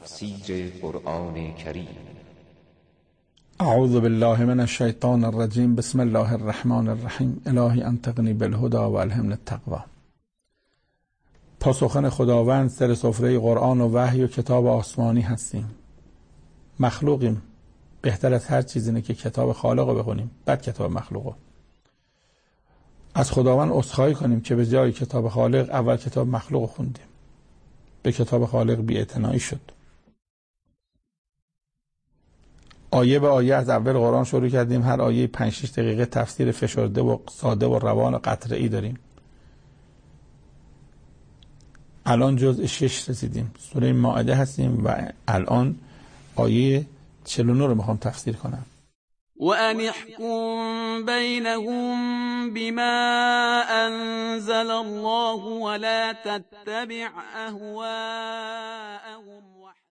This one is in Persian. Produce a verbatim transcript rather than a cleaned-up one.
تفسیر قرآن کریم. اعوذ بالله من الشیطان الرجیم. بسم الله الرحمن الرحیم. الهی انطقنی بالهدى و الهمنی التقوی. پاسخن خداوند سر سفره قرآن و وحی و کتاب آسمانی هستیم. مخلوقیم. بهتر از هر چیز اینه که کتاب خالق رو بخونیم، بعد کتاب مخلوق رو. از خداوند عذرخواهی کنیم که به جای کتاب خالق اول کتاب مخلوق رو خوندیم. به کتاب خالق بی‌اعتنایی شد. آیه به آیه از اول قرآن شروع کردیم. هر آیه پنج شش دقیقه تفسیر فشرده و ساده و روان و قطره‌ای داریم. الان جزء شش رسیدیم. سوره مائده هستیم و الان آیه چهل و نه رو میخوام تفسیر کنم. وَأَنِ احْكُم بَيْنَهُم بِمَا أَنزَلَ اللَّهُ وَلَا تَتَّبِعْ أَهْوَاءَهُمْ